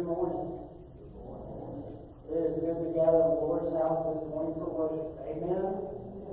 Good morning. It is good to gather in the Lord's house this morning for worship. Amen.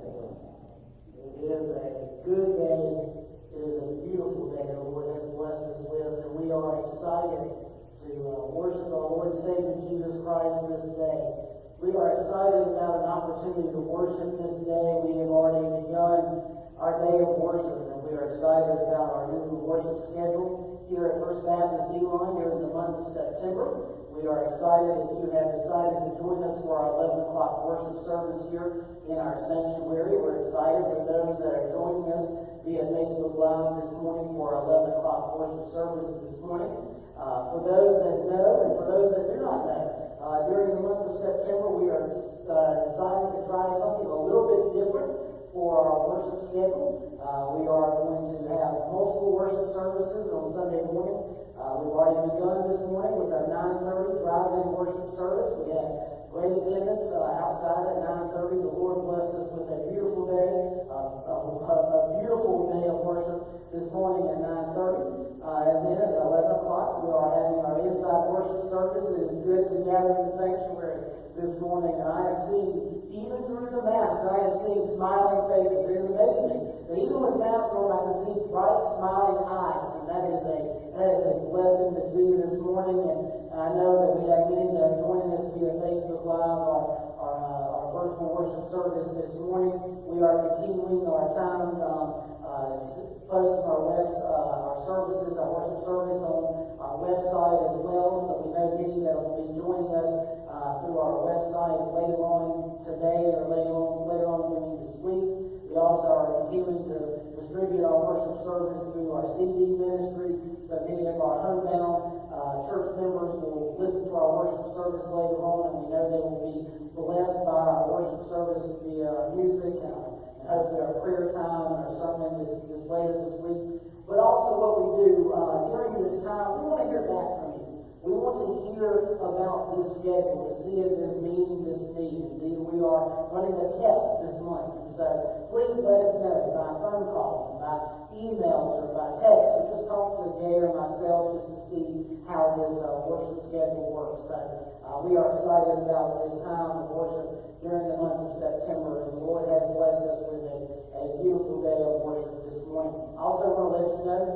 It is a good day. It is a beautiful day the Lord has blessed us with, and we are excited to worship our Lord and Savior Jesus Christ this day. We are excited about an opportunity to worship this day. We have already begun our day of worship, and we are excited about our new worship schedule here at First Baptist Elon during the month of September. We are excited that you have decided to join us for our 11 o'clock worship service here in our sanctuary. We're excited for those that are joining us via Facebook Live this morning for our 11 o'clock worship service this morning. For those that know and for those that do not know, during the month of September we are deciding to try something a little bit different for our worship schedule. We are going to have multiple worship services on Sunday morning. We've already begun this morning with our 9:30 drive-in worship service. We had great attendance outside at 9:30. The Lord blessed us with a beautiful day, a beautiful day of worship this morning at 9:30. And then at 11 o'clock, we are having our inside worship service. It is good to gather in the sanctuary this morning. And I have seen, even through the masks, I have seen smiling faces. It is amazing that even with masks on, I can see bright, smiling eyes. And that is a blessing to see this morning. And I know that we have many that are joining us via Facebook Live, our virtual worship service this morning. We are continuing our time posting our services, our worship service on our website as well. So we know many that will be joining us through our website later on today or later on this week. We also are continuing to distribute our worship service through our CD ministry. So many of our homebound church members will listen to our worship service later on, and we know they will be blessed by our worship service via our music and hopefully our prayer time and our sermon is later this week. But also what we do during this time, we want to hear back from you. We want to hear about this schedule, to see if it is meeting this need. Indeed, we are running a test this month. And so please let us know by phone calls, and by emails, or by text, or just talk to Gay or myself just to see how this worship schedule works. So we are excited about this time of worship during the month of September, and the Lord has blessed us with a beautiful day of worship this morning. I also want to let you know,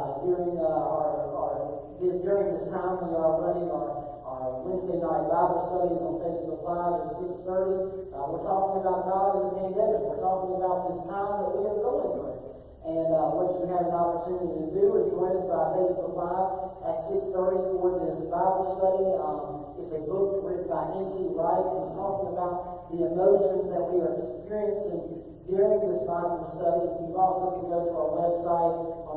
during this time we are running our Wednesday night Bible studies on Facebook Live at 6:30. We're talking about God in the pandemic. We're talking about this time that we are going through. And what you have an opportunity to do is join us by Facebook Live at 6:30 for this Bible study. It's a book written by N.T. Wright. It's talking about the emotions that we are experiencing during this Bible study. You also can go to our website on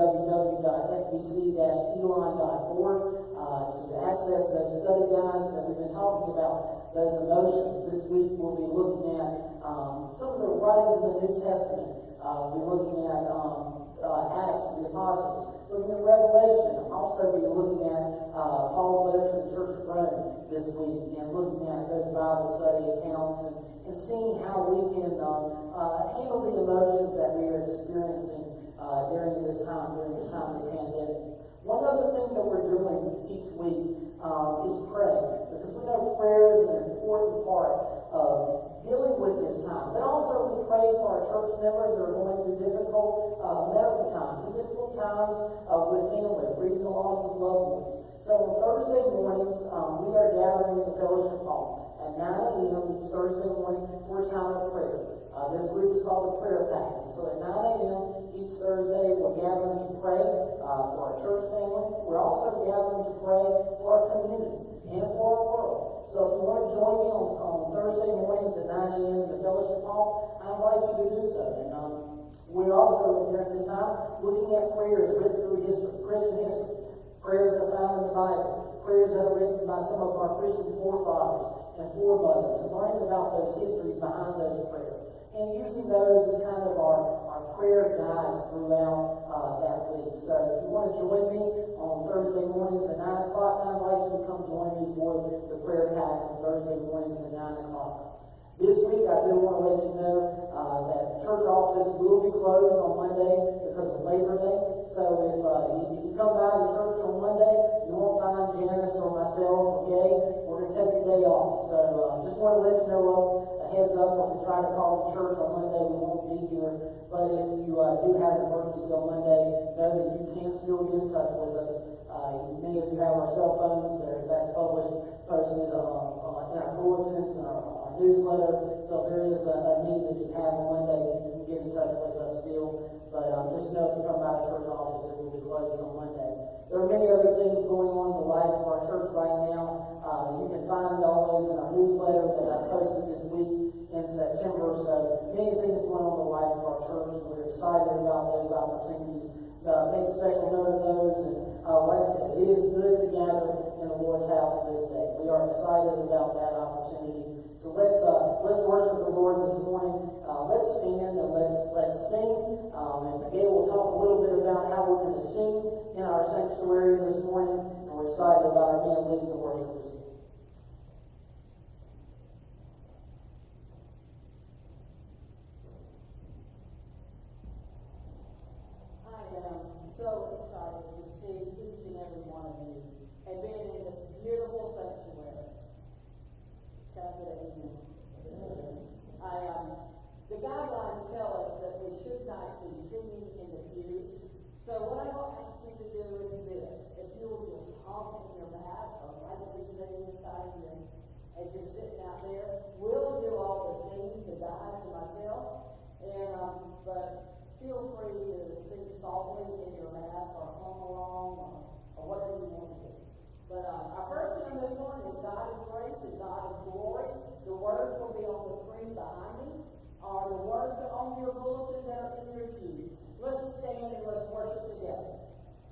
www.fbc-elon.org to access those study guides that we've been talking about, those emotions. This week we'll be looking at some of the writings of the New Testament. We'll be looking at Acts of the Apostles, looking at Revelation. I'll also be looking at Paul's letter to the Church of Rome this week, and looking at those Bible study accounts and seeing how we can handle the emotions that we are experiencing during the time of the pandemic. One other thing that we're doing each week is praying, because we know prayer is an important part of dealing with this time. But also we pray for our church members that are going through difficult medical times and difficult times with family, grieving the loss of loved ones. So on Thursday mornings, we are gathering in the fellowship hall at 9 a.m. each Thursday morning for a time of prayer. This group is called the Prayer Pact. And so at 9 a.m. each Thursday, we're gathering to pray for our church family. We're also gathering to pray for our community and for our world. So if you want to join me on Thursday mornings at 9 a.m. in the fellowship hall, I invite you to do so. And we're also, during this time, looking at prayers written through history, Christian history, prayers that are found in the Bible, prayers that are written by some of our Christian forefathers and foremothers, and learning about those histories behind those prayers, and using those as kind of our prayer guides throughout that week. So if you want to join me on Thursday mornings at 9 o'clock, I invite you to come join me for the prayer pack on Thursday mornings at 9 o'clock. This week, I do want to let you know that church office will be closed on Monday because of Labor Day. So if you come by to church on Monday, you won't find Janice or myself or Gay. We're going to take the day off. So just want to let you know a heads up. If you try to call the church on Monday, we won't be here. But if you do have an emergency on Monday, know that you can still get in touch with us. Many of you have our cell phones. That's posted in our bulletins and our newsletter. So if there is a need that you have on Monday, you can get in touch with us still. But just know if you come by the church office, it will be closed on Monday. There are many other things going on in the life of our church right now. You can find all those in our newsletter that I posted this week in September. So many things going on in the life of our church, and we're excited about those opportunities. Make special note of those, and like I said, it is good to gather in the Lord's house this day. We are excited about that opportunity. So let's worship the Lord this morning. Let's stand and let's sing. And again, we'll talk a little bit about how we're going to sing in our sanctuary this morning. And we're excited about our band leading the worship this morning. So excited to see each and every one of you and being in this beautiful sanctuary. Can I get an amen? The guidelines tell us that we should not be singing in the pews. So what I'm going to ask you to do is this. If you will just hum in your mask or lightly sing inside here as you're sitting out there, we'll do all the singing, the guys and myself. And but feel free to sing softly in your mask or hum along or whatever you want to do. But our first hymn this morning is God of Grace and God of Glory. The words will be on the screen behind me, or the words are on your bulletin that are in your pew. Let's stand and let's worship together.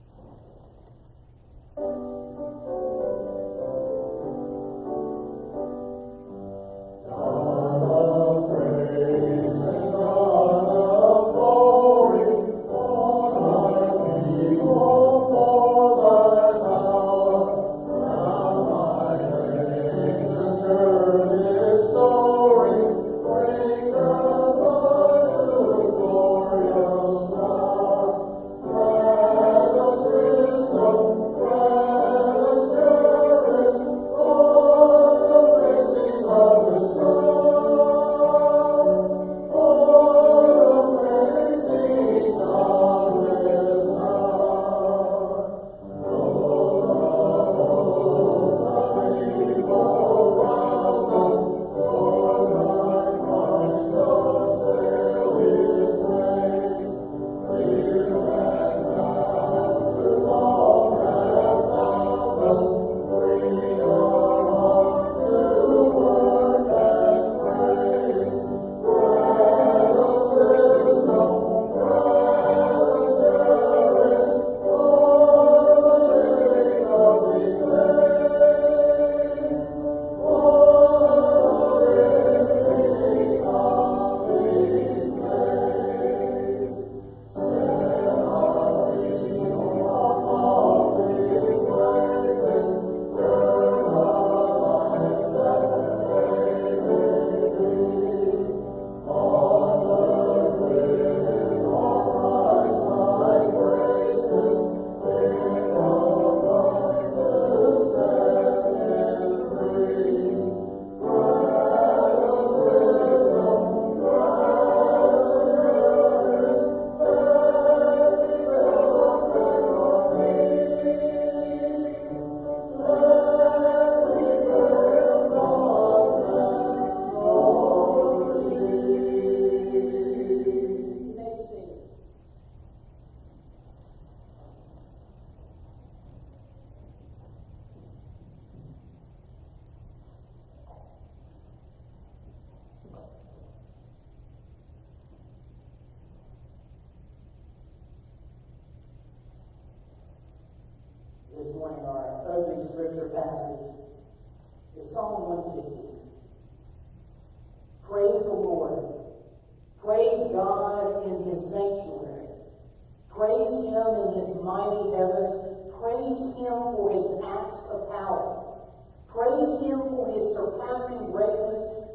God of grace and God of glory, on thy people pour thy power, round thy reigns and church's story, bring us back to glorious star. Grant us wisdom, grant us courage, for the facing of the sun. This morning, our opening scripture passage is Psalm 150. Praise the Lord. Praise God in His sanctuary. Praise Him in His mighty heavens. Praise Him for His acts of power. Praise Him for His surpassing greatness.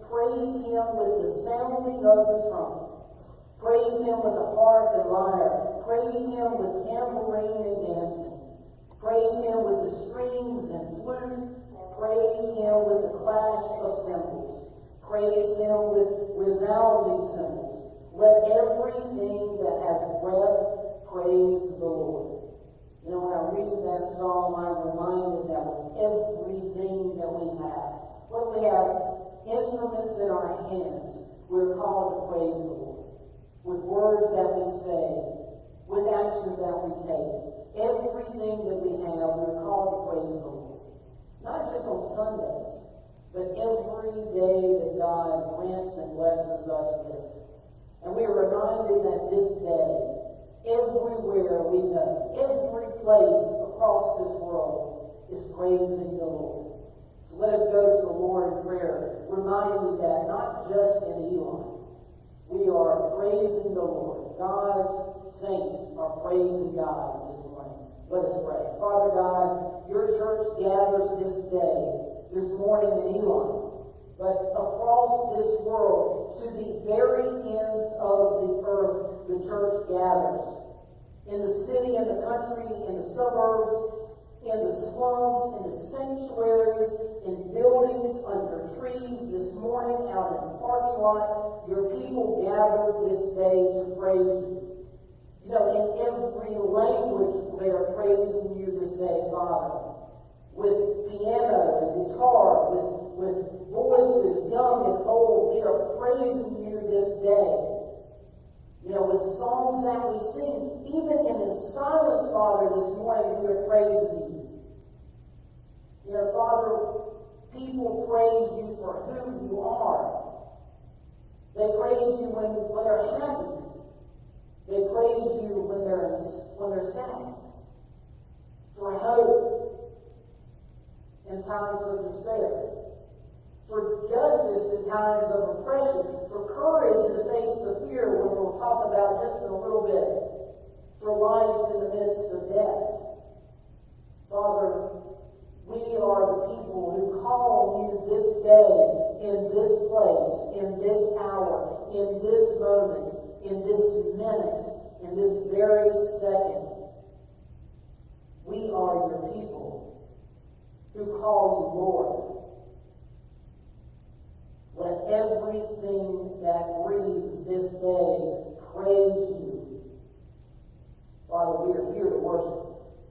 Praise Him with the sounding of the trumpet. Praise Him with the harp and lyre. Praise Him with tambourine and dancing. Praise Him with the strings and flute. Praise Him with the clash of cymbals. Praise Him with resounding cymbals. Let everything that has breath praise the Lord. You know, when I read that psalm, I'm reminded that with everything that we have, what do we have? Instruments in our hands. We're called to praise the Lord. With words that we say, with actions that we take. Everything that we have, we're called to praise the Lord. Not just on Sundays, but every day that God grants and blesses us with. And we are reminded that this day, everywhere we go, every place across this world is praising the Lord. So let us go to the Lord in prayer, reminding that not just in Elon, we are praising the Lord. God's saints are praising God this morning. Let us pray. Father God, your church gathers this day, this morning in Elon, but across this world, to the very ends of the earth, the church gathers. In the city, in the country, in the suburbs, in the slums, in the sanctuaries, in buildings, under trees, this morning, out in the parking lot, your people gathered this day to praise you. You know, in every language they are praising you this day, Father. With piano and guitar, with voices, young and old, we are praising you this day. You know, with songs that we sing, even in the silence, Father, this morning, we are praising you. You know, Father, people praise you for who you are. They praise you when they're happy. They praise you when they're sad. For hope in times of despair. For justice in times of oppression. For courage in the face of fear, which we'll talk about just in a little bit. For life in the midst of death. Father, we are the people who call on you this day, in this place, in this hour, in this moment, in this minute, in this very second. We are your people who call you Lord. Let everything that breathes this day praise you. Father, we are here to worship.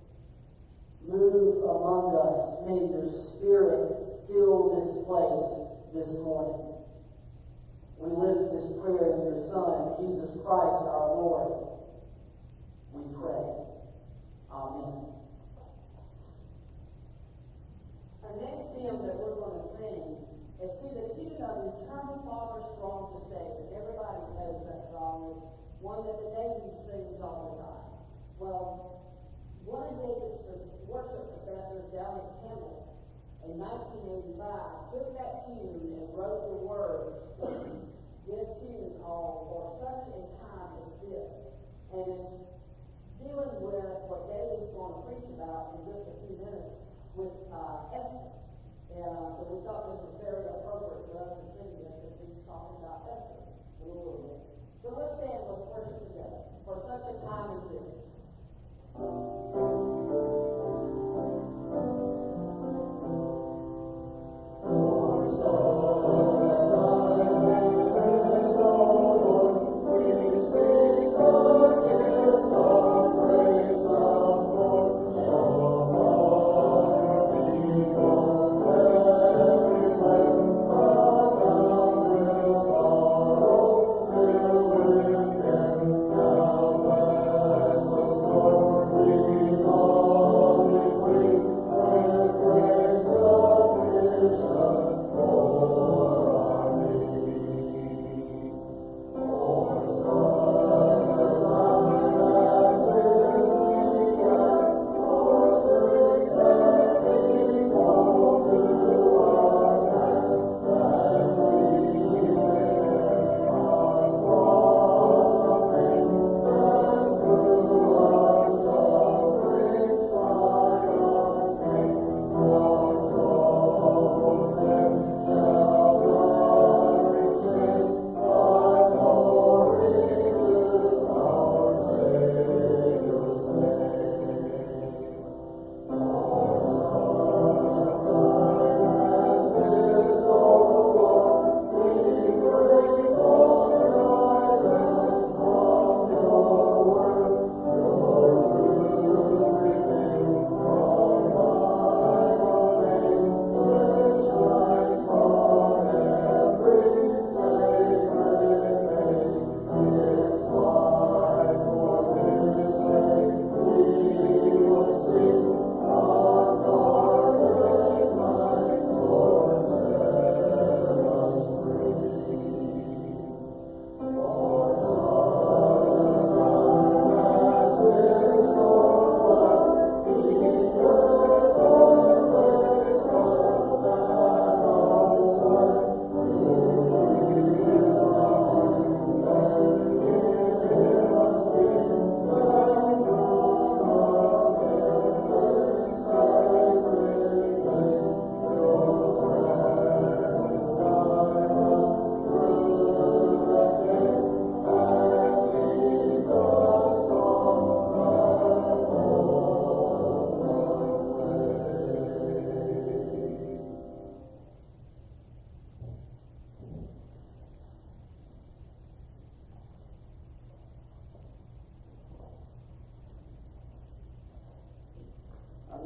Move among us. May your Spirit fill this place this morning. We lift this prayer in your Son, Jesus Christ our Lord. We pray. Amen. Our next hymn that we're going to sing is to the tune of Eternal Father Strong to Save. And everybody knows that song. Is one that the David sings all the time. Well, one of David's worship professors down at Campbell in 1985 took that tune and wrote the words to this tune called For Such a Time as This. And it's dealing with what David's going to preach about in just a few minutes with Esther. And so we thought this was very appropriate for us to sing this since he's talking about Esther a little bit. So let's stand, let's worship together. For such a time as this. Lord, we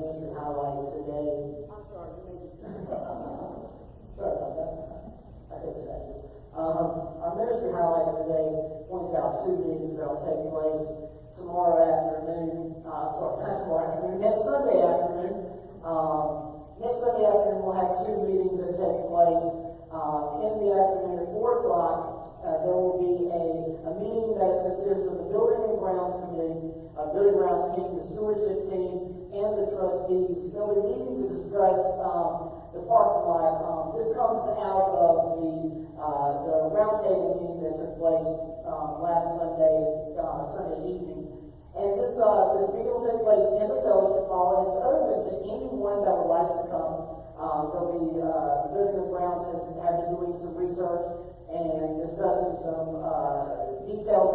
ministry highlight today. I'm sorry, you made me say. Sorry about that. I think so. Our ministry highlight today points out two meetings that will take place tomorrow afternoon. Not tomorrow afternoon, next Sunday afternoon. Next Sunday afternoon, we'll have two meetings that take place. In the afternoon at 4 o'clock, there will be a meeting that consists of the Building and Grounds Committee, Building and Grounds Committee, the stewardship team, and the trustees. They'll be meeting to discuss the parking lot. This comes out of the roundtable meeting that took place last Sunday evening. And this meeting will take place in the fellowship hall, and it's open to anyone that would like to come. There'll be Building and Grounds have been doing some research and discussing some details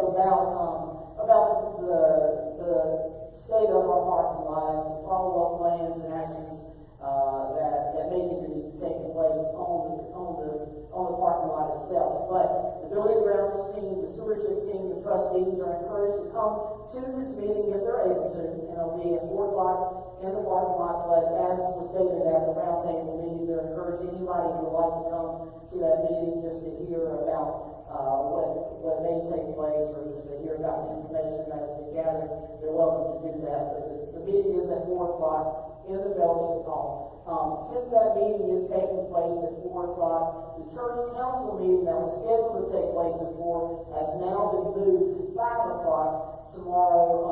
about the state of our parking lots, follow-up plans and actions that may need to be taking place on the parking lot itself. But the Building and Grounds team, the stewardship team, the trustees are encouraged to come to this meeting if they're able to, and it'll be at 4 o'clock in the parking lot. But as was stated at the roundtable meeting, they're encouraging anybody who would like to come to that meeting just to hear about what may take place, or just to hear about the information that has been gathered. They're welcome to do that. But the meeting is at 4 o'clock in the fellowship hall. Since that meeting is taking place at 4 o'clock, the church council meeting that was scheduled to take place at 4 has now been moved to 5 o'clock tomorrow.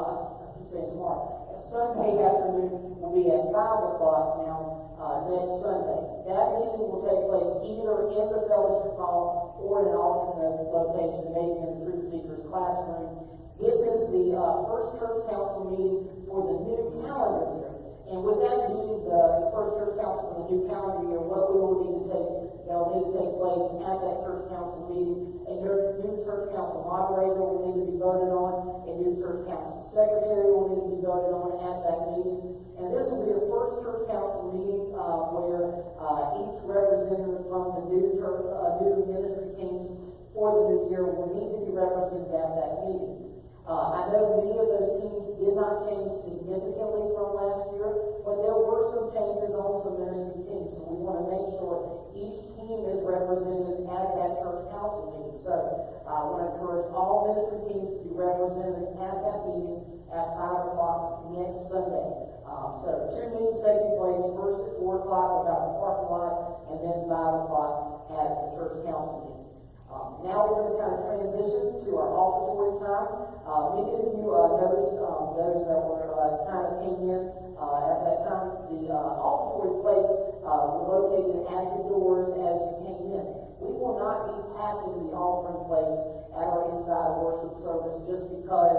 Sunday afternoon will be at 5 o'clock now next Sunday. That meeting will take place either in the fellowship hall or in an alternate location, maybe in the Truth Seekers classroom. This is the first church council meeting for the new calendar year. And with that being the first church council for the new calendar year, what we will need to take place at that church council meeting, and your new church council moderator will need to be voted on, and your church council secretary will need to be voted on at that meeting. And this will be the first church council meeting where each representative from the new ministry teams for the new year will need to be represented at that meeting. I know many of those teams did not change significantly from last year, but there were some changes on some ministry teams, so we want to make sure each team is represented at that church council meeting. So I want to encourage all ministry teams to be represented at that meeting at 5 o'clock next Sunday. So two meetings taking place, first at 4 o'clock about the parking lot, and then 5 o'clock at the church council meeting. Now we're going to kind of transition to our offertory time. Many of you noticed, those that came in at that time, the offertory plates were located at the doors as you came in. We will not be passing the offering plates at our inside worship service just because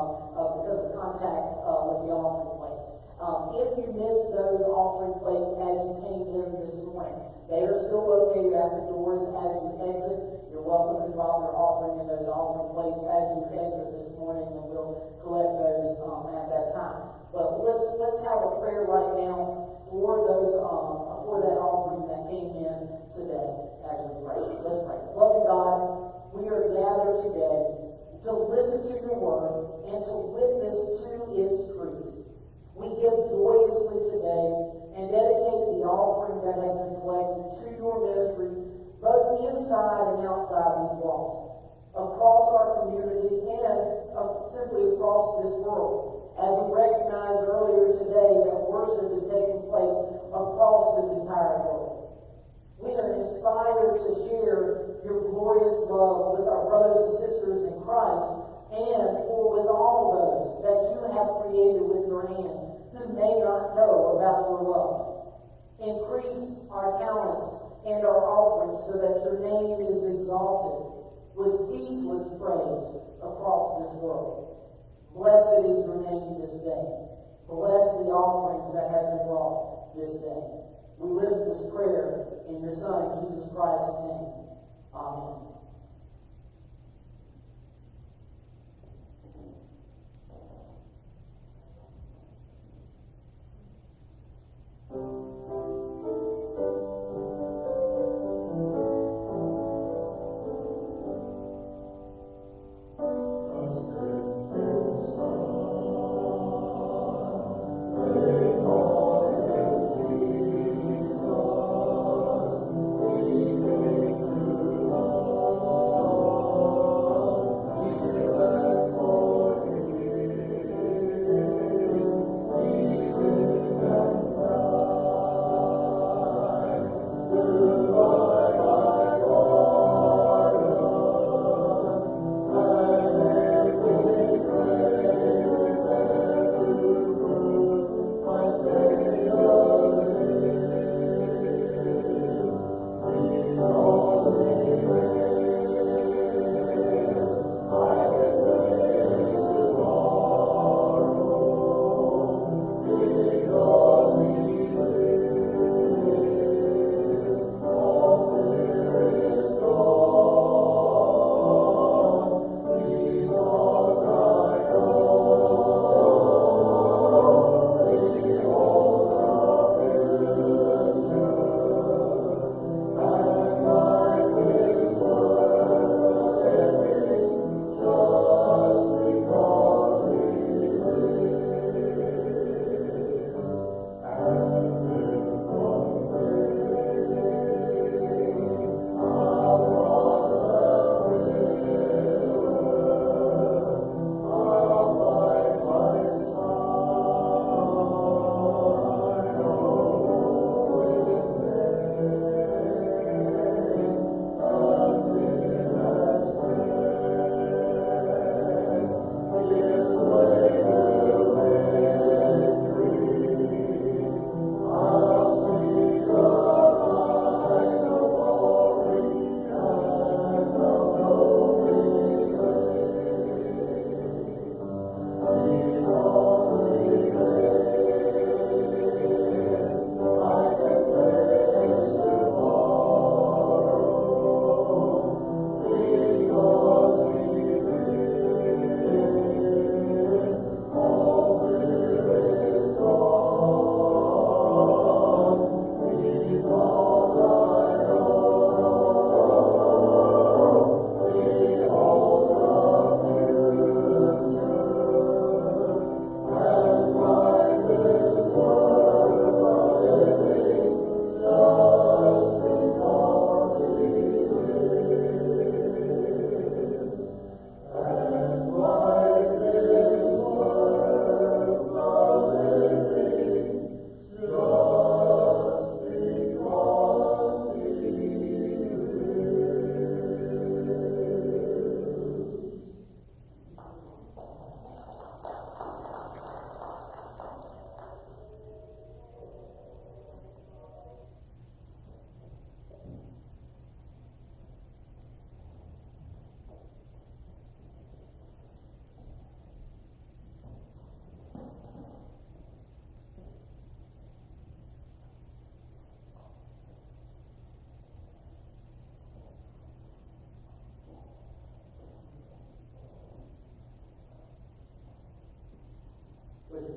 of contact with the offering plates. If you missed those offering plates as you came in this morning, they are still located at the doors as you exit. You're welcome to drop your offering in those offering plates as you exit this morning, and we'll collect those at that time. But let's have a prayer right now for those for that offering that came in today as we pray. Let's pray. Loving God, we are gathered today to listen to your word and to witness to its truth. We give joyously today and dedicate the offering that has been collected to your ministry, both inside and outside these walls, across our community and simply across this world. As we recognized earlier today that worship is taking place across this entire world. We are inspired to share your glorious love with our brothers and sisters in Christ, and with all those that you have created with your hand who may not know about your love. Increase our talents and our offerings so that your name is exalted with ceaseless praise across this world. Blessed is your name this day. Bless the offerings that have been brought this day. We lift this prayer in your Son, Jesus Christ's name. Amen. Oh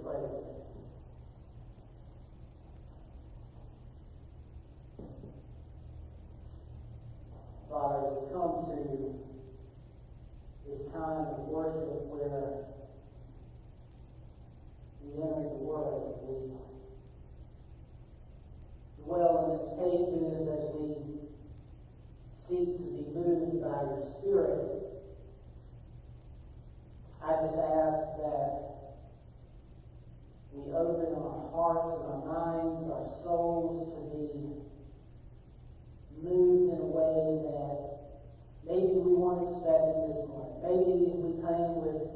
pray with me? Father, as we come to this time of worship where we enter the Word, we dwell in its pages as we seek to be moved by your Spirit, I just ask that we open our hearts and our minds, our souls to be moved in a way that maybe we weren't expecting this morning. Maybe we came with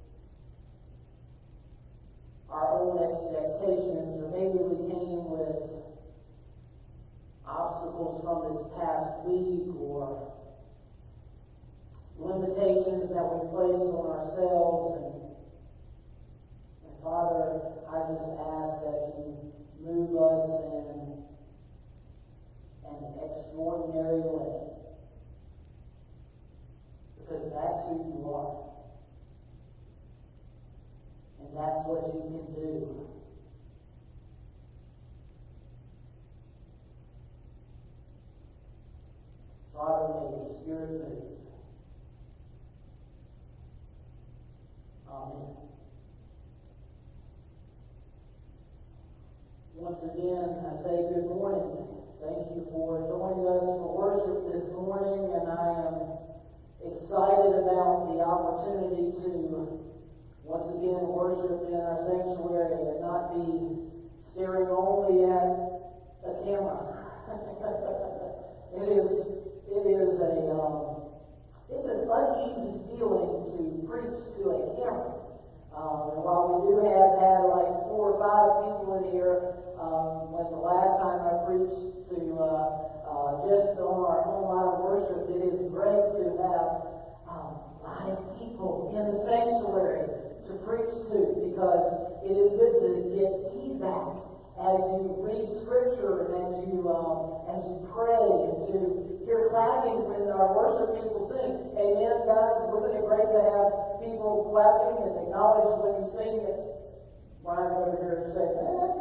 our own expectations, or maybe we came with obstacles from this past week, or limitations that we placed on ourselves. And Father, I just ask that you move us in an extraordinary way, because that's who you are, and that's what you can do. Father, may your Spirit move. Amen. Once again, I say good morning. Thank you for joining us for worship this morning, and I am excited about the opportunity to once again worship in our sanctuary and not be staring only at a camera. It's an uneasy feeling to preach to a camera. And while we do have had like 4 or 5 people in here, when the last time I preached to just on our online worship, it is great to have live people in the sanctuary to preach to, because it is good to get feedback as you read Scripture and as you pray, and to hear clapping when our worship people sing. Amen, guys. Wasn't it great to have people clapping and acknowledge when you sing it? Brian's over here saying,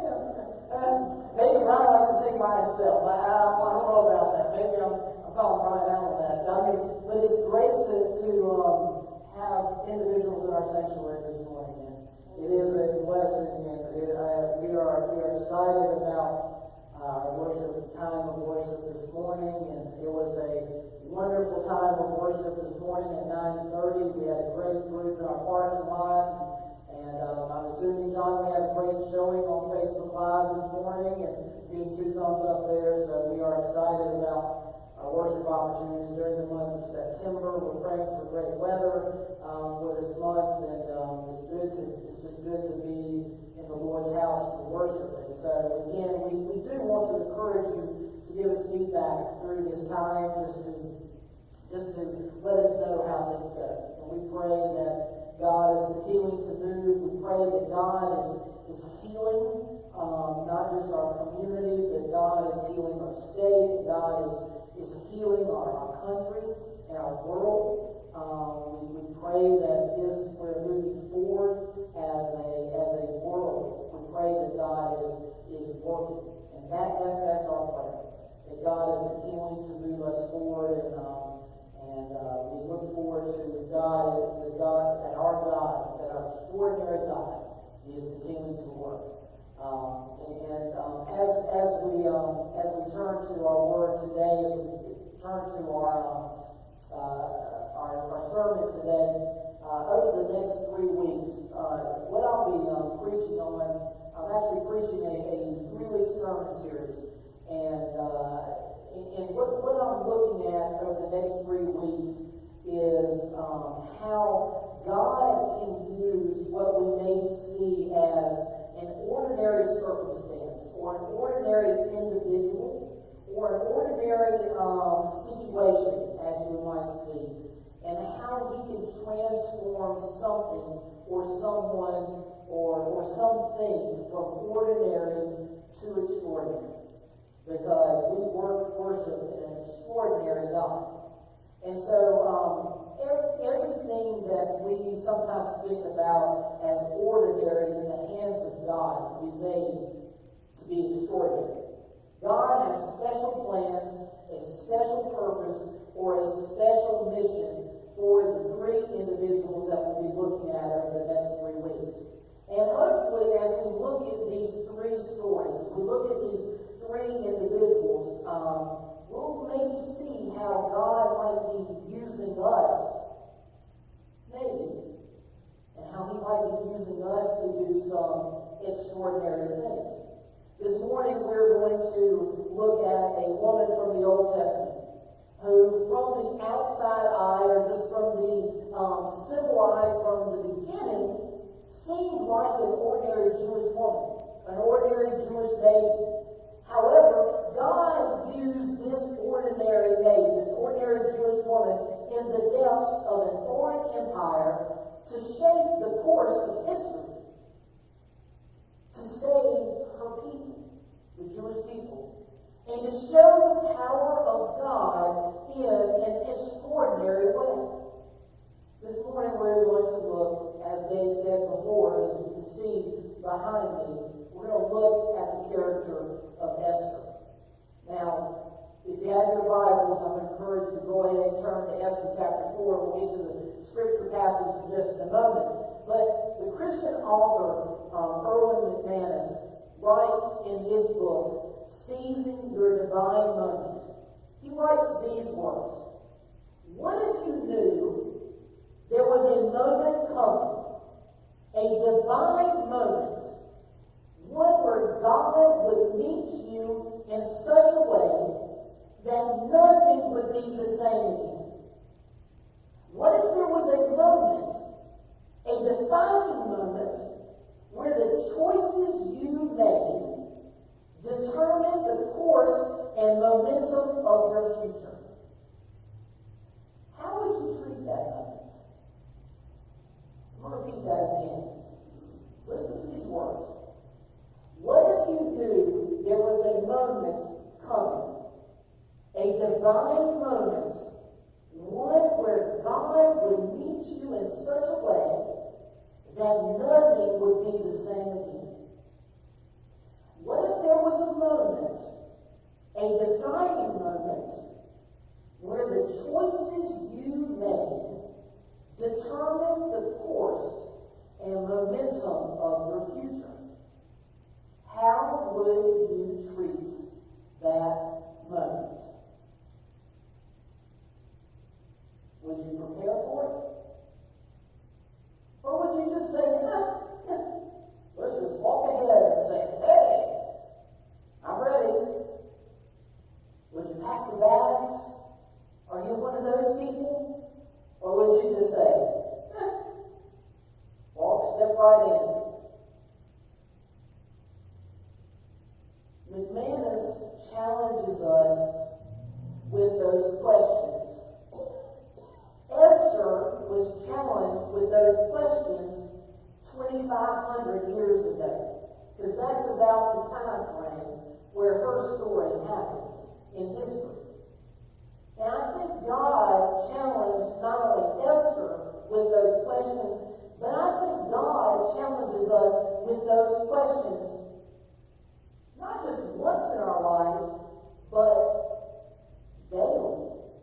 maybe Brian likes to sing by himself. I don't know about that. Maybe I'm calling Brian out on that. But it's great to have individuals in our sanctuary this morning. It is a blessing, and we are excited about our time of worship this morning. And it was a wonderful time of worship this morning at 9:30. We had a great group in our parking lot. And I'm assuming, John, we had a great showing on Facebook Live this morning, and getting 2 thumbs up there. So we are excited about our worship opportunities during the month of September. We're praying for great weather for this month, and it's just good to be in the Lord's house to worship. And so again, we do want to encourage you to give us feedback through this time, just to let us know how things go. And we pray that God is continuing to move. We pray that God is healing not just our community, but God is healing our state, that God is healing our country and our world. We pray that we're moving forward as a world. We pray that God is working, and that's our prayer. That God is continuing to move us forward, and we look forward to our extraordinary God is continuing to work. As we turn to our word today, as we turn to our sermon today, over the next 3 weeks, what I'll be preaching on, I'm actually preaching a 3-week sermon series, and what I'm looking at over the next 3 weeks is how God can use what we may see as an ordinary circumstance, or an ordinary individual, or an ordinary situation, as you might see, and how He can transform something or someone or something from ordinary to extraordinary. Because we worship an extraordinary God. And so everything that we sometimes think about as ordinary in the hands of God can be made to be extraordinary. God has special plans, a special purpose, or a special mission for the three individuals that we'll be looking at over the next 3 weeks. And hopefully, as we look at these three stories, as we look at these three individuals, we'll maybe see how God might be using us, maybe, and how He might be using us to do some extraordinary things. This morning, we're going to look at a woman from the Old Testament who, from the outside eye, or just from the civil eye from the beginning, seemed like an ordinary Jewish woman, an ordinary Jewish maiden. However, God used this ordinary maiden, this ordinary Jewish woman, in the depths of a foreign empire to shape the course of history, to save her people, the Jewish people, and to show the power of God in an extraordinary way. This morning we're going to look, as Dave said before, as you can see behind me, we're going to look at the character of Esther. Now, if you have your Bibles, I'm going to encourage you to go ahead and turn to Esther chapter 4. We'll get to the scripture passage in just a moment. But the Christian author, Erwin McManus, writes in his book, Seizing Your Divine Moment. He writes these words: what if you knew there was a moment coming, a divine moment, one where God would meet you in such a way that nothing would be the same again? What if there was a moment, a defining moment, where the choices you made determine the course and momentum of your future? How would you treat that moment? I'm going to repeat that again. Listen to these words. What if you knew there was a moment coming, a divine moment, one where God would meet you in such a way that nothing would be the same again? What if there was a moment, a defining moment, where the choices you made determined the course and momentum of your future? How would you treat that moment? Would you prepare for it? Or would you just say, let's just walk ahead and say, hey, I'm ready? Would you pack your bags? Are you one of those people? Or would you just say, step right in? McManus challenges us with those questions. Esther was challenged with those questions 2,500 years ago, because that's about the time frame where her story happens in history. And I think God challenged not only Esther with those questions, but I think God challenges us with those questions not just once in our life, but daily.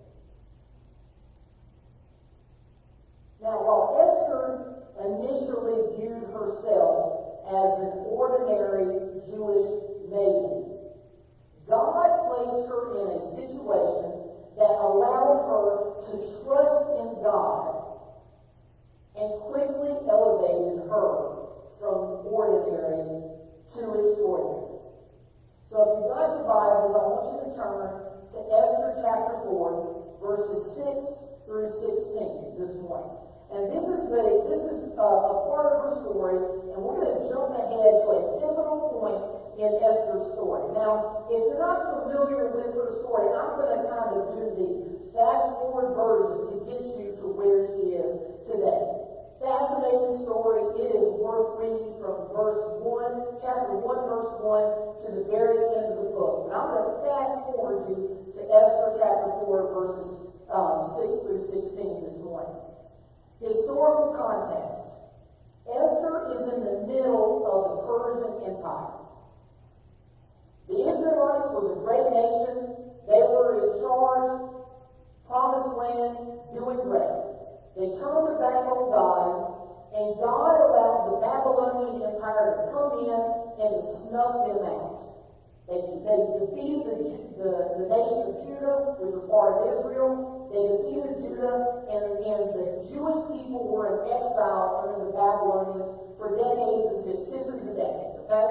Now, while Esther initially viewed herself as an ordinary Jewish maiden, God placed her in a situation that allowed her to trust in God and quickly elevated her from ordinary to extraordinary. So if you've got your Bibles, I want you to turn to Esther chapter 4, verses 6 through 16 this morning. And this is a part of her story, and we're going to jump ahead to a pivotal point in Esther's story. Now, if you're not familiar with her story, I'm going to kind of do the fast-forward version to get you to where she is today. Fascinating story. It is worth reading from chapter 1, verse 1 to the very end of the book. And I'm going to fast forward you to Esther chapter 4, verses 6 through 16 this morning. Historical context. Esther is in the middle of the Persian Empire. The Israelites was a great nation. They were in charge, promised land, doing great. They turned their back on God, and God allowed the Babylonian Empire to come in and to snuff them out. They defeated the nation of Judah, which was part of Israel. They defeated Judah, and the Jewish people were in exile under the Babylonians for decades and centuries and decades, okay?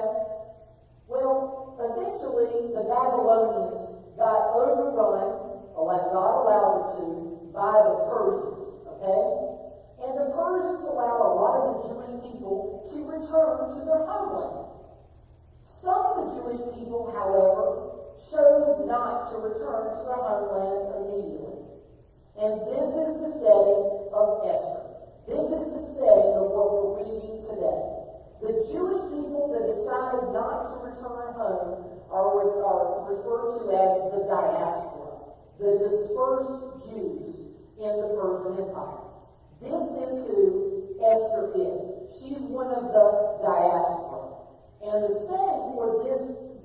Well, eventually the Babylonians got overrun, like God allowed it to, by the Persians, okay? And the Persians allowed a lot of the Jewish people to return to their homeland. Some of the Jewish people, however, chose not to return to their homeland immediately. And this is the setting of Esther. This is the setting of what we're reading today. The Jewish people that decided not to return home are referred to as the diaspora, the dispersed Jews in the Persian Empire. This is who Esther is. She's one of the diaspora. And the setting for this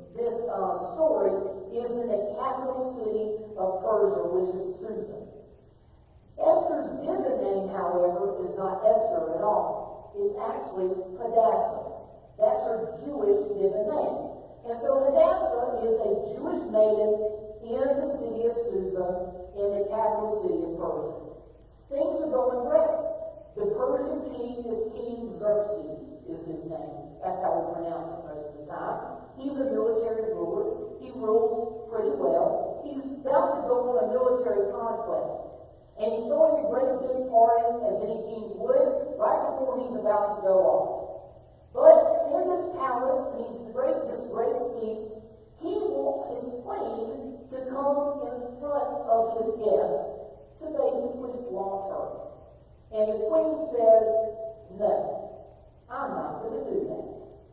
story is in the capital city of Persia, which is Susa. Esther's given name, however, is not Esther at all. It's actually Hadassah. That's her Jewish given name. And so Hadassah is a Jewish maiden in the city of Susa, in the capital city of Persia. Things are going great. The Persian king is King Xerxes, is his name. That's how we pronounce it most of the time. He's a military ruler. He rules pretty well. He's about to go on a military conquest. And he's throwing a great big party, as any king would, right before he's about to go off. But in this palace, this great feast, he wants his queen to come in front of his guests to basically flaunt her. And the queen says, no, I'm not going to do that.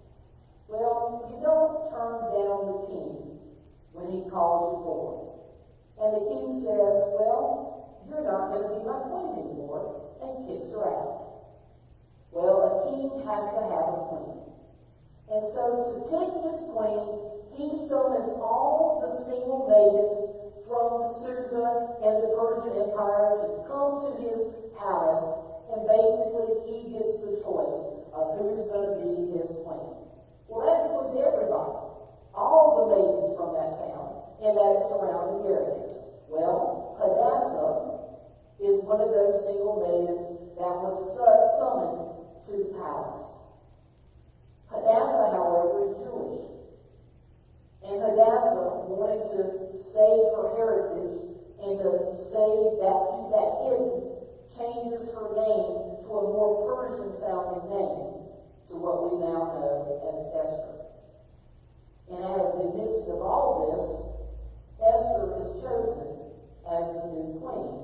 Well, you don't turn down the king when he calls you forward. And the king says, well, you're not going to be my queen anymore, and kicks her out. Well, a king has to have a queen. And so to pick his queen, he summons all the single maidens from Susa and the Persian Empire to come to his palace, and basically he gets the choice of who is going to be his queen. Well, that includes everybody, all the maidens from that town and that surrounding area. Well, Hadassah is one of those single maidens that was summoned to the palace. Hadassah, however, is Jewish. And Hadassah wanted to save her heritage and to save that, keep that hidden, changes her name to a more Persian-sounding name, to what we now know as Esther. And out of the midst of all this, Esther is chosen as the new queen.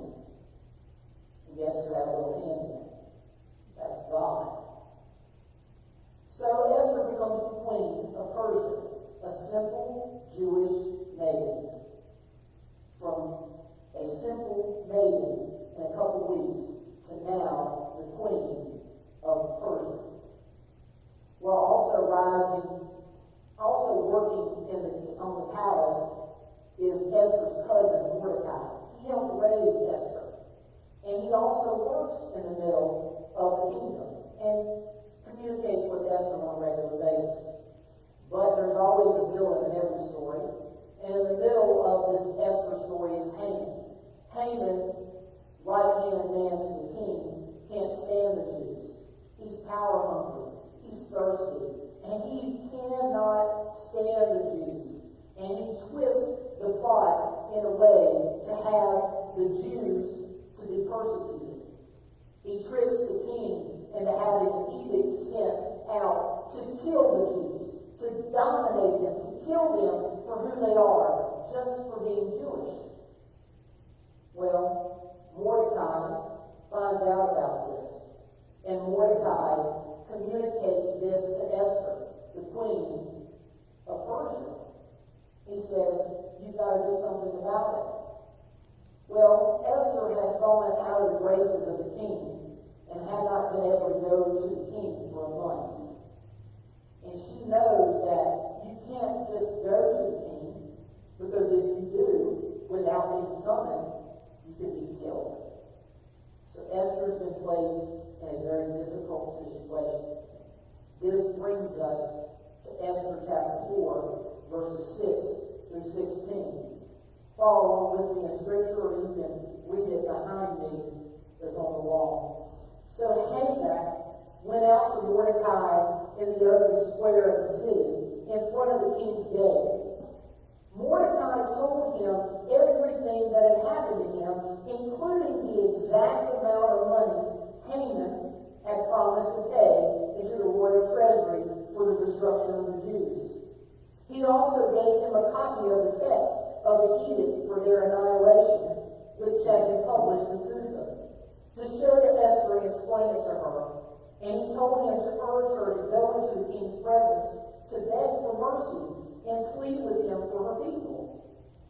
And guess who had a little hand in it? That's God. So Esther becomes the queen of Persia, a simple Jewish maiden. From a simple maiden in a couple weeks to now the queen of Persia. Well, also working on the palace is Esther's cousin, Mordecai. He helped raise Esther. And he also works in the middle of the kingdom and communicates with Esther on a regular basis. But there's always a villain in every story. And in the middle of this Esther story is Haman. Haman, right-hand man to the king, can't stand the Jews. He's power hungry. He's thirsty. And he cannot stand the Jews. And he twists the plot in a way to have the Jews to be persecuted. He tricks the king into having an edict sent out to kill the Jews, to dominate them, to kill them for who they are, just for being Jewish. Well, Mordecai finds out about this, and Mordecai communicates this to Esther, the queen of Persia. He says, you've got to do something about it. Well, Esther has fallen out of the graces of the king, and had not been able to go to the king for a month. And she knows that you can't just go to the king, because if you do, without being summoned, you could be killed. So Esther's been placed in a very difficult situation. This brings us to Esther chapter 4, verses 6 through 16. Follow along with me in scripture, or you can read it behind me that's on the wall. So Hathach went out to Mordecai in the open square of the city, in front of the king's gate. Mordecai told him everything that had happened to him, including the exact amount of money Haman had promised to pay into the royal treasury for the destruction of the Jews. He also gave him a copy of the text of the edict for their annihilation, which had been published in Susa, to show to Esther and explain it to her. And he told him to urge her to go into the king's presence to beg for mercy and plead with him for her people.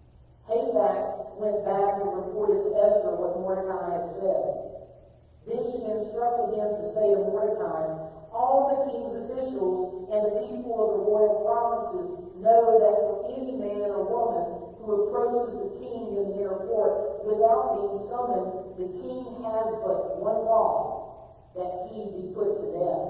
Hathach went back and reported to Esther what Mordecai had said. Then she instructed him to say to Mordecai, all the king's officials and the people of the royal provinces know that for any man or woman who approaches the king in the inner court without being summoned, the king has but one law, that he be put to death.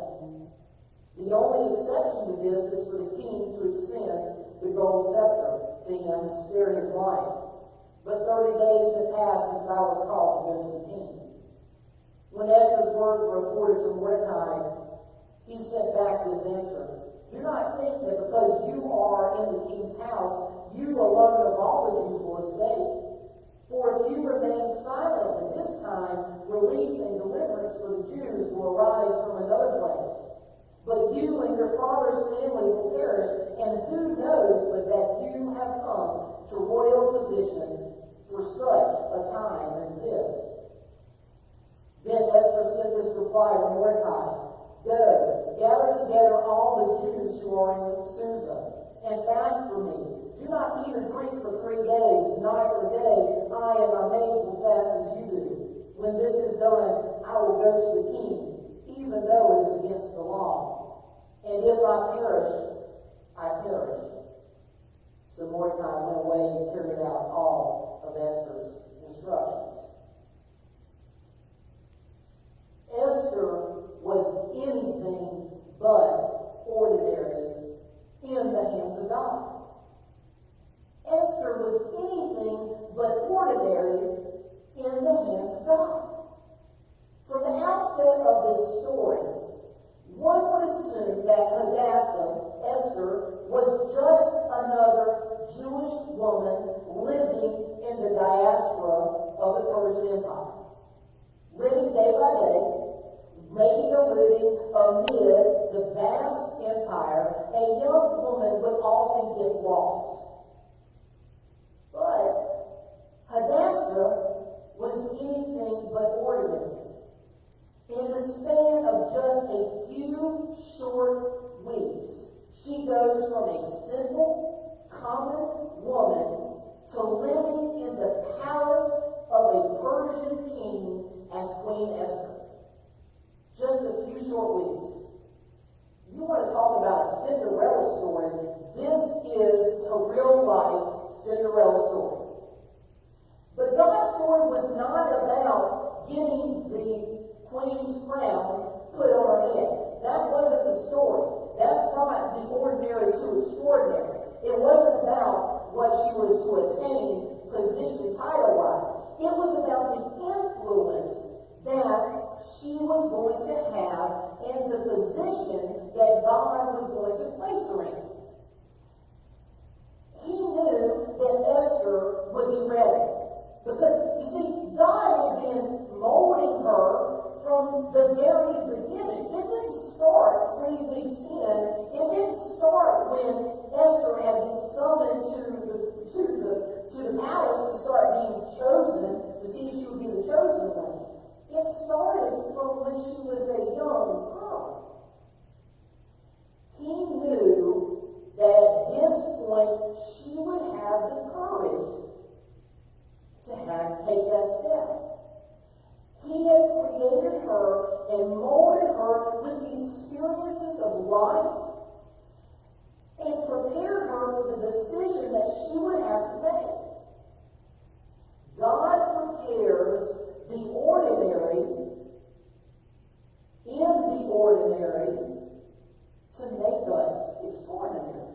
The only exception to this is for the king to extend the gold scepter to him and spare his life. But 30 days had passed since I was called to go to the king. When Esther's words were reported to Mordecai, he sent back this answer. Do not think that because you are in the king's house, you alone of all the Jews will escape. For if you remain silent at this time, relief and deliverance for the Jews will arise from another place. But you and your father's family will perish, and who knows but that you have come to royal position for such a time as this. Then Esther sent this reply to Mordecai. Go, gather together all the Jews who are in Susa, and fast for me. Do not eat or drink for 3 days, night or day. I and my maids will fast as you do. When this is done, I will go to the king, even though it is against the law. And if I perish, I perish. So Mordecai went away and carried out all of Esther's instructions. Esther was anything but ordinary in the hands of God. Esther was anything but ordinary in the hands of God. From the outset of this story, one would assume that Hadassah, Esther, was just another Jewish woman living in the diaspora of the Persian Empire, living day by day, making a living amid the vast empire. A young woman would often get lost. But Hadassah was anything but ordinary. In the span of just a few short weeks, she goes from a simple, common woman to living in the palace of a Persian king as Queen Esther. Just a few short weeks. You want to talk about a Cinderella story? This is a real-life Cinderella story. But God's story was not about getting the queen's crown put on her head. That wasn't the story. That's not the ordinary to extraordinary. It wasn't about what she was to attain position title-wise. It was about the influence that she was going to have and the position that God was going to place her in. He knew that Esther would be ready. Because, you see, God had been molding her from the very beginning. It didn't start 3 weeks in. It didn't start when Esther had been summoned to the palace to start being chosen, to see if she would be the chosen one. It started from when she was a young girl. He knew that at this point she would have the courage to take that step. He had created her and molded her with the experiences of life and prepared her for the decision that she would have to make. God prepares the ordinary in the ordinary to make us extraordinary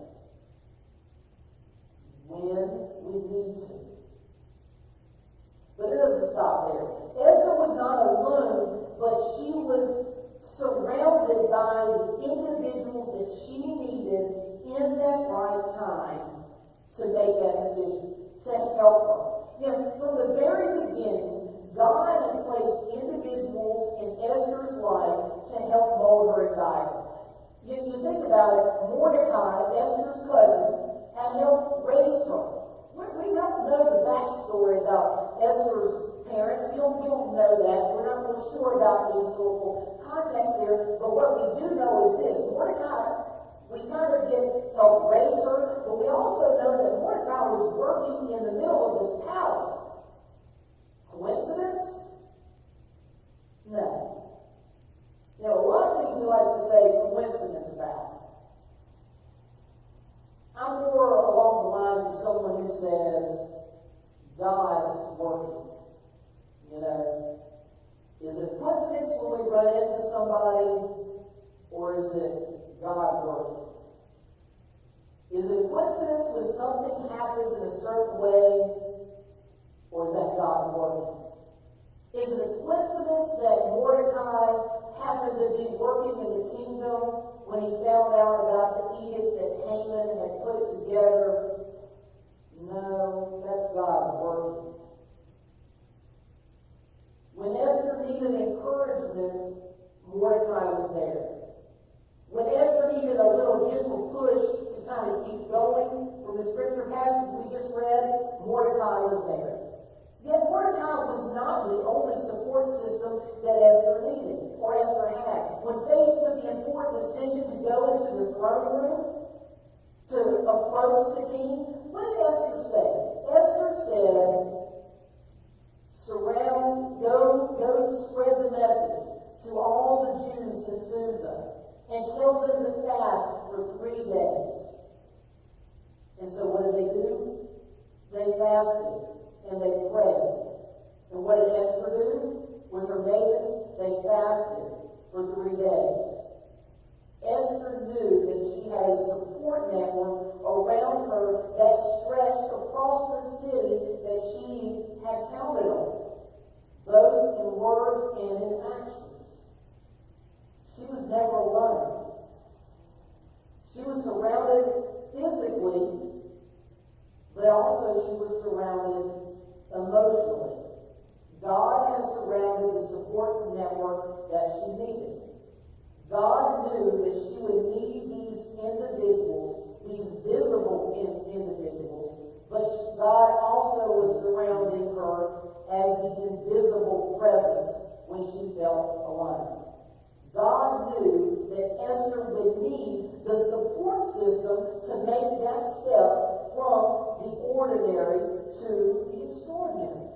when we need to. But it doesn't stop there. Esther was not alone, but she was surrounded by the individuals that she needed in that right time to make that decision, to help her. From the very beginning, God had placed individuals in Esther's life to help mold her and guide her. You think about it, Mordecai, Esther's cousin, had helped raise her. We don't know the backstory about Esther's parents. We don't know that. We're not real sure about the historical context there. But what we do know is this. Mordecai, we kind of get help raise her, but we also know that Mordecai was working in the middle of this palace. Coincidence? No. A lot of things we like to say coincidence about. I'm more along the lines of someone who says, God's working. Is it coincidence when we run into somebody, or is it God working? Is it coincidence when something happens in a certain way, or is that God working? Is it a coincidence that Mordecai happened to be working in the kingdom when he found out about the edict that Haman had put together? No, that's God working. When Esther needed encouragement, Mordecai was there. When Esther needed a little gentle push to kind of keep going, from the scripture passage we just read, Mordecai was there. Yet Mordecai was not the only support system that Esther needed, or Esther had. When faced with the important decision to go into the throne room, to approach the king, what did Esther say? Esther said, go spread the message to all the Jews in Susa, and tell them to fast for 3 days. And so what did they do? They fasted and they prayed. And what did Esther do? With her maidens, they fasted for 3 days. Esther knew that she had a support network around her that stretched across the city that she had counted on, both in words and in actions. She was never alone. She was surrounded physically, but also she was surrounded emotionally. God has surrounded the support network that she needed. God knew that she would need these individuals, these visible individuals, but God also was surrounding her as the invisible presence when she felt alone. God knew that Esther would need the support system to make that step from the ordinary to the extraordinary.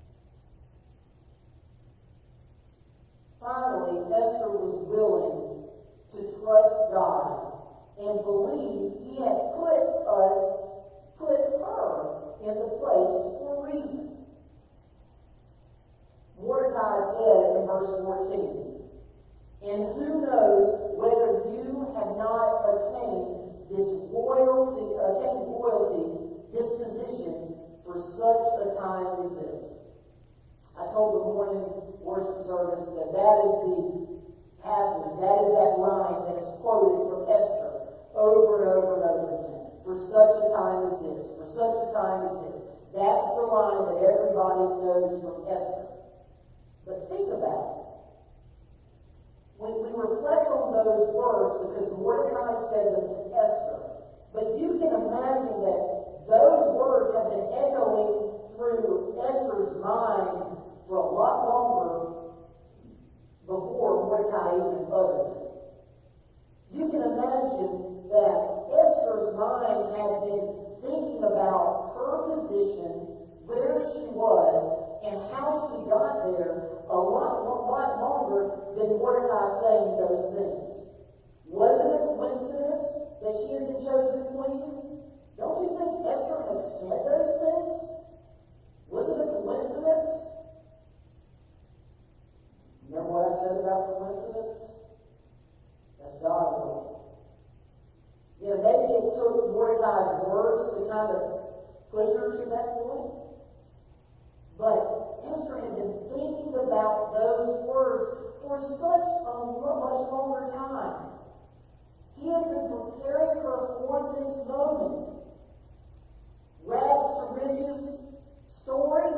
Finally, Esther was willing to trust God and believe He had put her in the place for a reason. Mordecai said in verse 14, "And who knows whether you have not attained royalty, this position for such a time as this." I told the morning worship service that is the passage, that is that line that is quoted from Esther over and over and over again. For such a time as this, for such a time as this. That's the line that everybody knows from Esther. But think about it. When we reflect on those words, because Mordecai said them to Esther, but you can imagine that those words have been echoing through Esther's mind for a lot longer before Mordecai even uttered them. You can imagine that Esther's mind had been thinking about her position, where she was, and how she got there a lot longer than Mordecai saying those things. Was it a coincidence that she had been chosen queen? Don't you think Esther had said those things? Was it a coincidence? Remember what I said about coincidence? That's God working. Maybe it took Mordecai's words to kind of push her to that point. But Esther had been thinking about those words for such a much longer time. He had been preparing her for this moment. Rags to riches story.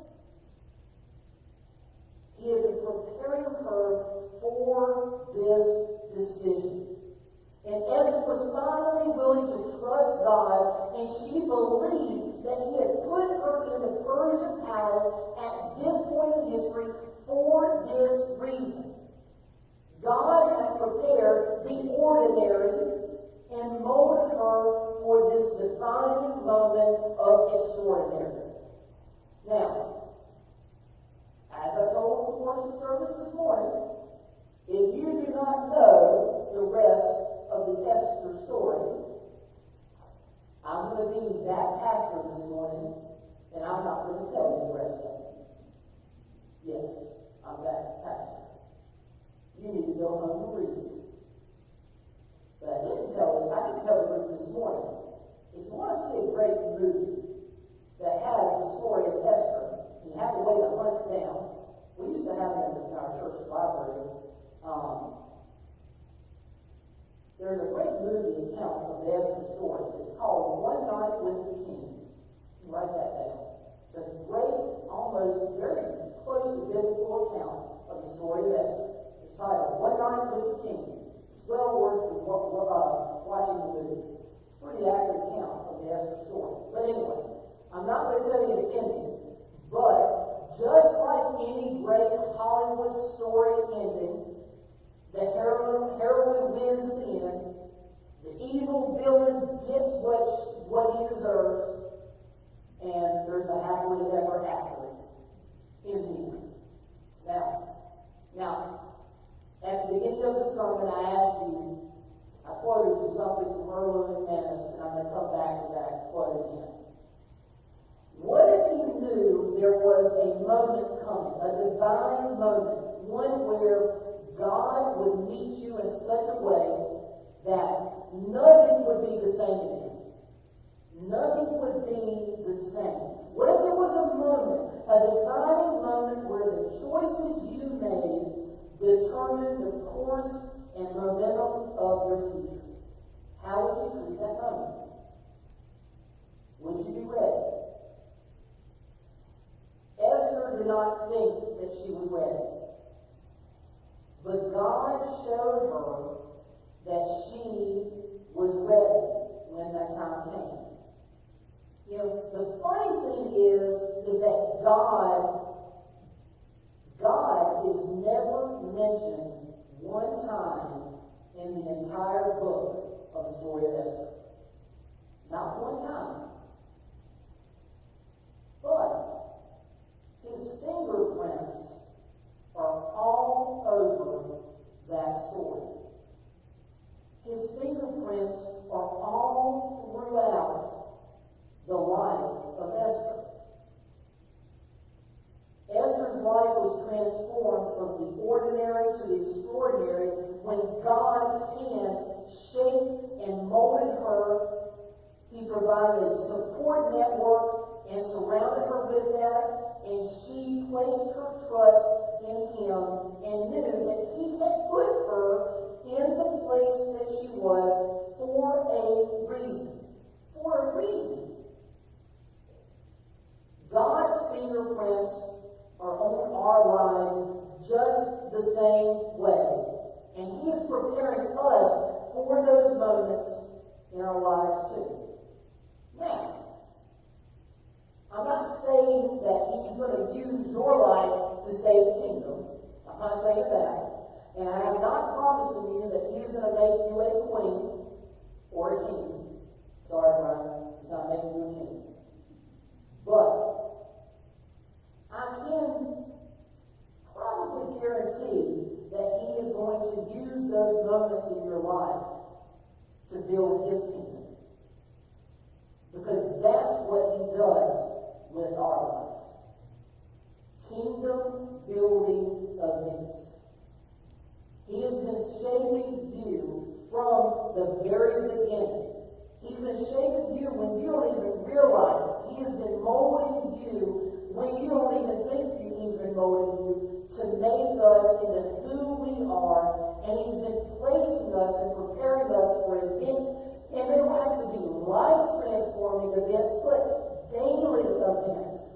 He had been preparing her for this decision. And Esther was finally willing to trust God, and she believed that He had put her in the Persian palace at this point in history for this reason. God had prepared the ordinary and molded her for this defining moment of extraordinary. Now, as I told the worship service this morning, if you do not know the rest of the Esther story, I'm going to be that pastor this morning, and I'm not going to tell you the rest of it. Yes, I'm that pastor. You need to go home and read it. But I didn't tell the group this morning. If you want to see a great movie that has the story of Esther, you have a way to hunt it down. We used to have it in our church library. There's a great movie account of the Esther story. It's called One Night with the King. Write that down. It's a great, almost very close to biblical account of the story of Esther. It's titled One Night with the King. It's well worth watching the movie. It's a pretty accurate account of the Esther story. But anyway, I'm not going to tell you the ending, but just like any great Hollywood story ending, the heroine wins at the end. The evil villain gets what he deserves, and there's a happily ever after in the end. Now, at the beginning of the sermon, I quoted you something from Erwin McManus, and I'm going to come back to that quote again. What if you knew there was a moment coming, a divine moment, one where God would meet you in such a way that nothing would be the same again. Nothing would be the same. What if there was a moment, a defining moment where the choices you made determined the course and momentum of your future? How would you treat that moment? Would you be ready? Esther did not think that she was ready. But God showed her that she was ready when that time came. The funny thing is that God is never mentioned one time in the entire book of the story of Esther. Not one time. But His fingerprints are all over that story. His fingerprints are all throughout the life of Esther. Esther's life was transformed from the ordinary to the extraordinary when God's hands shaped and molded her. He provided a support network and surrounded her with that, and she placed her trust in Him and knew that He had put her in the place that she was for a reason. For a reason. God's fingerprints are on our lives just the same way. And He is preparing us for those moments in our lives too. Now, I'm not saying that He's going to use your life to save the kingdom. I'm not saying that. And I am not promising you that He's going to make you a queen or a king. Sorry, Brian. He's not making you a king. But I can probably guarantee that to use those moments in your life to build His kingdom. Because that's what He does with our lives. Kingdom building events. He has been shaping you from the very beginning. He's been shaping you when you don't even realize it. He has been molding you when you don't even think He's been molding you to make us into who we are. And He's been placing us and preparing us for events. And they don't have to be life-transforming events, but daily events.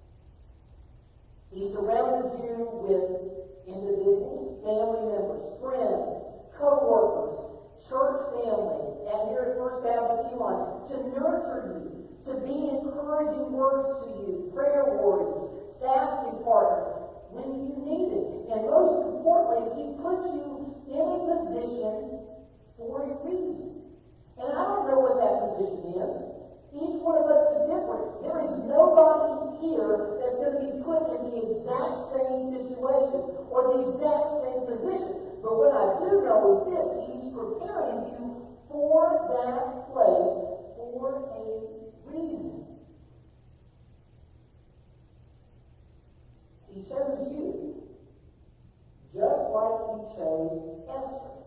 He surrounded you with individuals, family members, friends, co-workers, church family, and here at First Baptist Elon, to nurture you, to be encouraging words to you, prayer warriors, fasting partners, when you need it. And most importantly, He puts you in a position for a reason. And I don't know what that position is. Each one of us is different. There is nobody here that's going to be put in the exact same situation or the exact same position. But what I do know is this: He's preparing you for that place for a reason. He chose you, just like He chose Esther.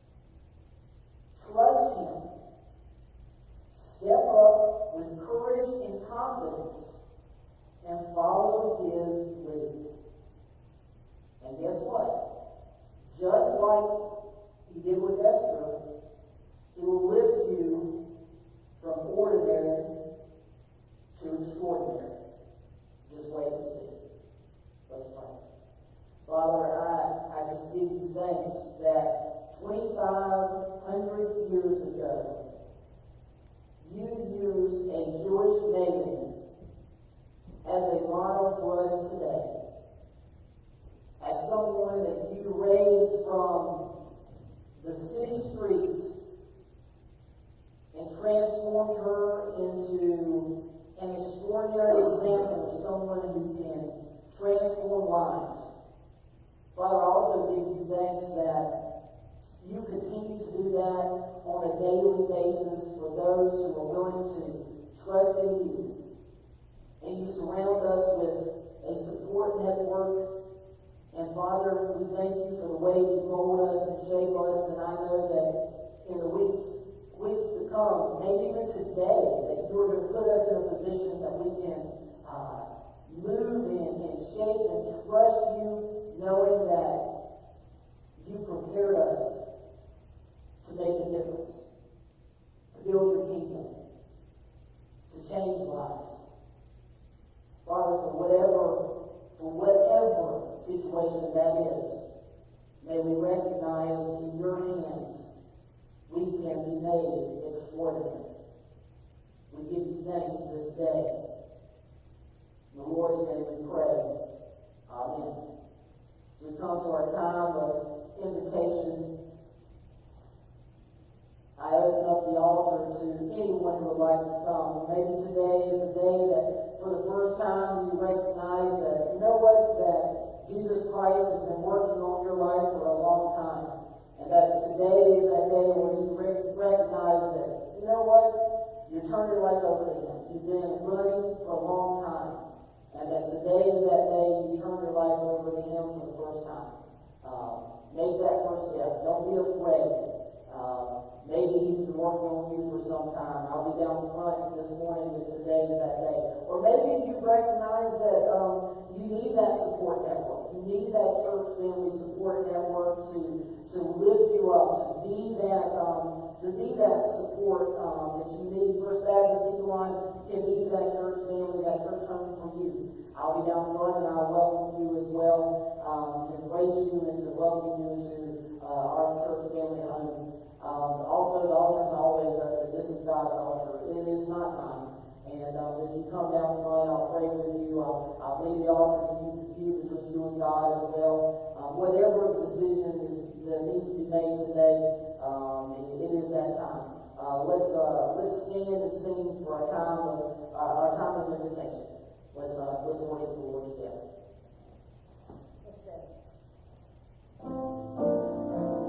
Trust Him. Step up with courage and confidence and follow His lead. And guess what? Just like He did with Esther, He will lift you from ordinary to extraordinary. Just wait and see. Let's pray. Father, I just give you thanks that 2,500 years ago, You used a Jewish maiden as a model for us today. As someone that You raised from the city streets and transformed her into an extraordinary example of someone who can transform lives. Father, I also give You thanks that You continue to do that on a daily basis for those who are willing to trust in You. And You surround us with a support network. And Father, we thank You for the way You mold us and shape us. And I know that in the weeks to come, maybe even today, that You are going to put us in a position that we can move in and shape and trust You, knowing that You prepared us to make a difference, to build Your kingdom, to change lives. Father, for whatever situation that is, may we recognize in Your hands we can be made extraordinary. We give You thanks this day. In the Lord's name we pray. Amen. So we come to our time of invitation. I open up the altar to anyone who would like to come. Maybe today is the day that for the first time you recognize that, you know what, that Jesus Christ has been working on your life for a long time. And that today is that day when you recognize that, you know what, you're turning your life over to Him. You've been running for a long time. And that today is that day you turn your life over to Him for the first time. Make that first step. Don't be afraid. Maybe He's been working on you for some time. I'll be down front this morning, but today's that day. Or maybe you recognize that you need that support network. You need that church family support network to lift you up, to be that support that you need. First Baptist Elon can be that church family, that church home for you. I'll be down front and I'll welcome you as well, to embrace you and to welcome you into our church family home. Also, the altar is always open. This is God's altar. It is not mine. And if you come down front, I'll pray with you. I'll leave the altar to you between you and God as well. Whatever decision that needs to be made today, it is that time. Let's stand and sing for our time of invitation. Let's worship the Lord together. Let's stand.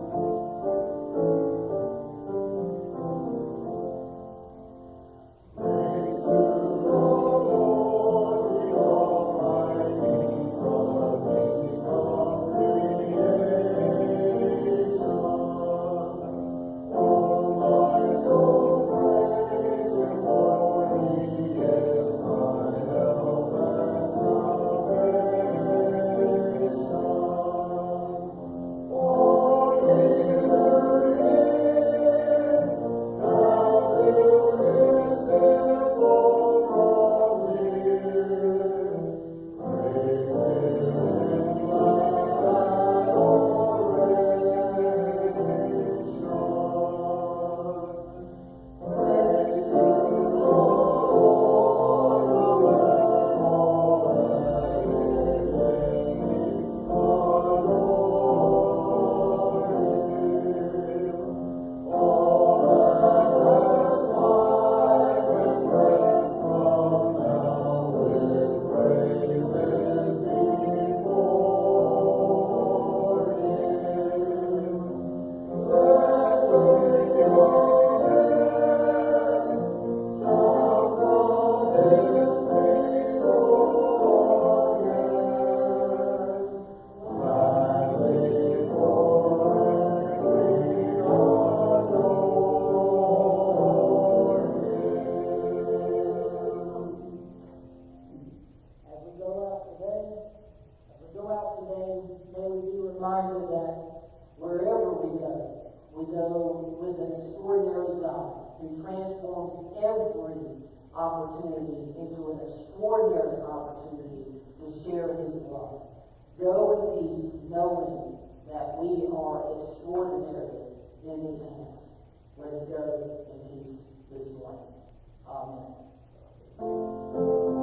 wherever we go with an extraordinary God who transforms every opportunity into an extraordinary opportunity to share His love. Go in peace, knowing that we are extraordinary in His hands. Let's go in peace this morning. Amen.